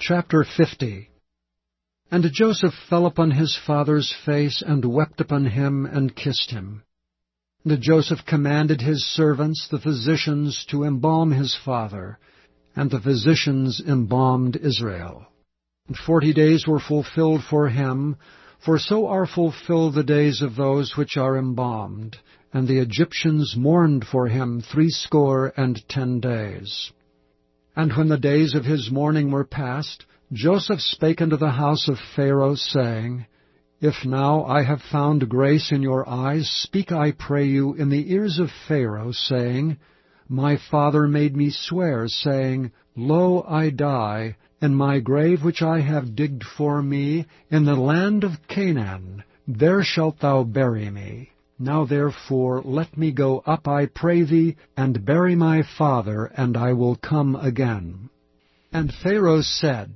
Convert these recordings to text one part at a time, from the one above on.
Chapter 50. And Joseph fell upon his father's face, and wept upon him, and kissed him. And Joseph commanded his servants, the physicians, to embalm his father, and the physicians embalmed Israel. And 40 days were fulfilled for him, for so are fulfilled the days of those which are embalmed. And the Egyptians mourned for him 60 days. And when the days of his mourning were past, Joseph spake unto the house of Pharaoh, saying, If now I have found grace in your eyes, speak, I pray you, in the ears of Pharaoh, saying, My father made me swear, saying, Lo, I die, and my grave which I have digged for me, in the land of Canaan, there shalt thou bury me. Now therefore let me go up, I pray thee, and bury my father, and I will come again. And Pharaoh said,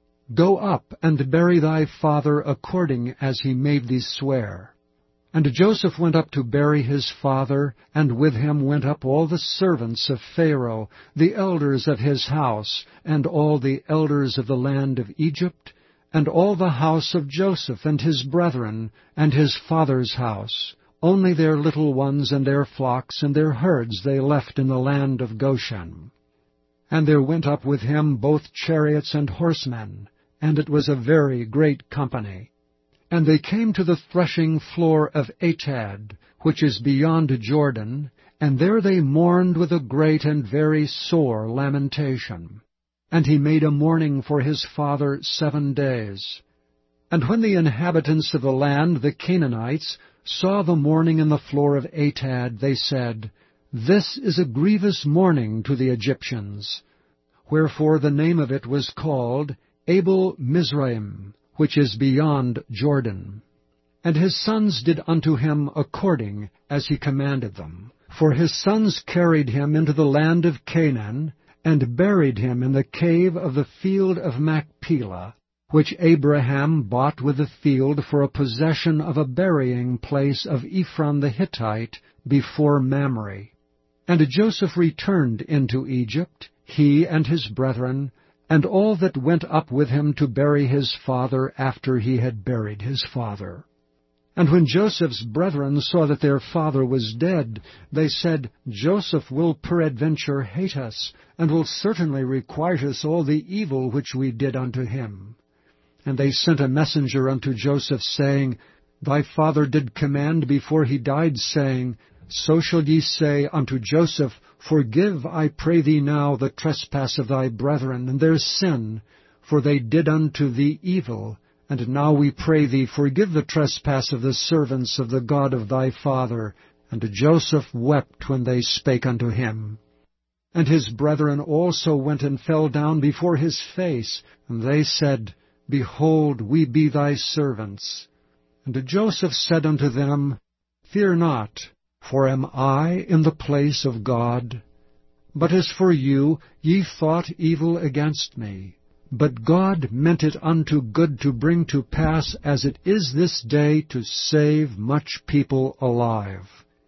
Go up, and bury thy father according as he made thee swear. And Joseph went up to bury his father, and with him went up all the servants of Pharaoh, the elders of his house, and all the elders of the land of Egypt, and all the house of Joseph and his brethren, and his father's house. Only their little ones and their flocks and their herds they left in the land of Goshen. And there went up with him both chariots and horsemen, and it was a very great company. And they came to the threshing floor of Atad, which is beyond Jordan, and there they mourned with a great and very sore lamentation. And he made a mourning for his father 7 days. And when the inhabitants of the land, the Canaanites, saw the mourning in the floor of Atad, they said, This is a grievous mourning to the Egyptians. Wherefore the name of it was called Abel Mizraim, which is beyond Jordan. And his sons did unto him according as he commanded them. For his sons carried him into the land of Canaan, and buried him in the cave of the field of Machpelah, which Abraham bought with the field for a possession of a burying place of Ephron the Hittite before Mamre. And Joseph returned into Egypt, he and his brethren, and all that went up with him to bury his father after he had buried his father. And when Joseph's brethren saw that their father was dead, they said, Joseph will peradventure hate us, and will certainly requite us all the evil which we did unto him. And they sent a messenger unto Joseph, saying, Thy father did command before he died, saying, So shall ye say unto Joseph, Forgive, I pray thee now, the trespass of thy brethren, and their sin, for they did unto thee evil. And now we pray thee, forgive the trespass of the servants of the God of thy father. And Joseph wept when they spake unto him. And his brethren also went and fell down before his face, and they said, Behold, we be thy servants. And Joseph said unto them, Fear not, for am I in the place of God? But as for you, ye thought evil against me. But God meant it unto good to bring to pass, as it is this day, to save much people alive.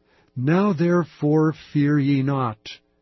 Now therefore fear ye not.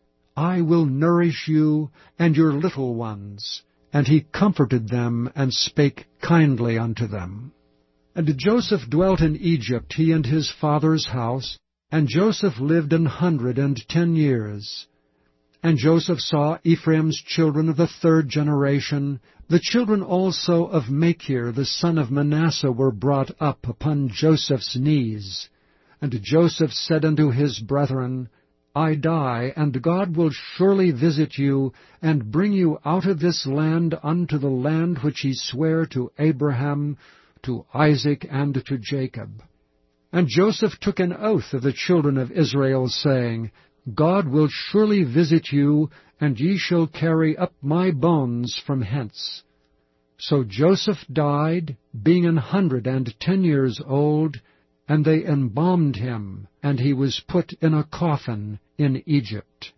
I will nourish you and your little ones. And he comforted them, and spake kindly unto them. And Joseph dwelt in Egypt, he and his father's house, and Joseph lived 110 years. And Joseph saw Ephraim's children of the 3rd generation. The children also of Machir, the son of Manasseh, were brought up upon Joseph's knees. And Joseph said unto his brethren, I die, and God will surely visit you, and bring you out of this land unto the land which he sware to Abraham, to Isaac, and to Jacob. And Joseph took an oath of the children of Israel, saying, God will surely visit you, and ye shall carry up my bones from hence. So Joseph died, being 110 years old, and they embalmed him, and he was put in a coffin in Egypt.